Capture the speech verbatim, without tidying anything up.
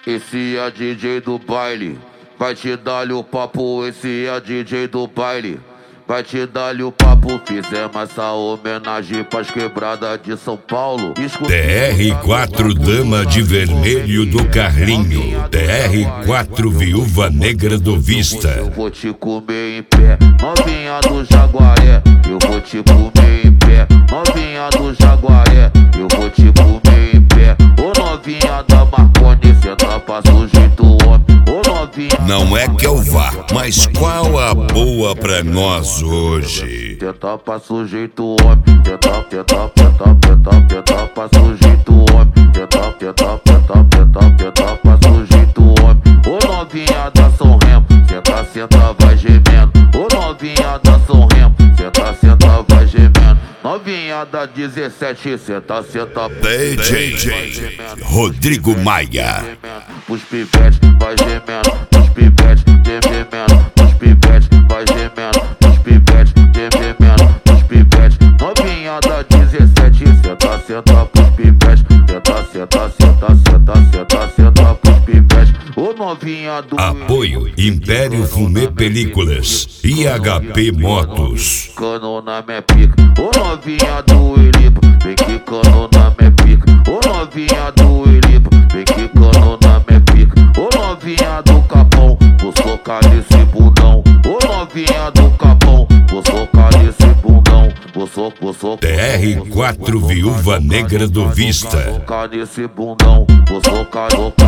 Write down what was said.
Esse é D J do baile, vai te dar-lhe o papo. Esse é D J do baile, vai te dar-lhe o papo. Fizemos essa homenagem pras quebradas de São Paulo. T R quatro Dama de Vermelho do Carlinho, T R quatro Viúva Negra do Vista. Eu vou te comer em pé, novinha do Jaguaré. Eu vou te comer em pé, novinha do Jaguaré. Eu vou te comer em pé, ô novinha da Marconi. Senta pra sujeito homem, ô novinha. Não é que eu vá, mas qual a boa pra nós hoje? Senta pra sujeito homem, senta, senta, senta, senta, senta pra sujeito homem. Senta, senta, senta, senta, senta pra sujeito homem. Ô novinha da São Remo, senta, senta, vai gemendo. Ô novinha da São Remo, senta, senta, vai gemendo. Novinha da dezessete, senta, senta. D J Rodrigo Maia. Os pivetes, vai gemendo. Os pivetes, gemendo. Os pivetes, vai gemendo. Os pivetes, gemendo. Os pivetes, novinha da dezessete, senta, senta pros pivetes. Senta, senta, senta, senta, senta, senta pros pivetes. Ô novinha do Apoio Império Fumê Películas e H P Motos. Cano na minha pica, ô novinha do Elipo, vem que cano na minha pica. Ô novinha do Elipo, vem que cano na minha pica. Ô novinha do Capão, vou socar nesse bundão. Ô novinha do Capão, vou socar nesse bundão. Vou socar, vou socar. T R quatro Viúva Negra do Vista. Vou socar nesse bundão, vou socar, socar.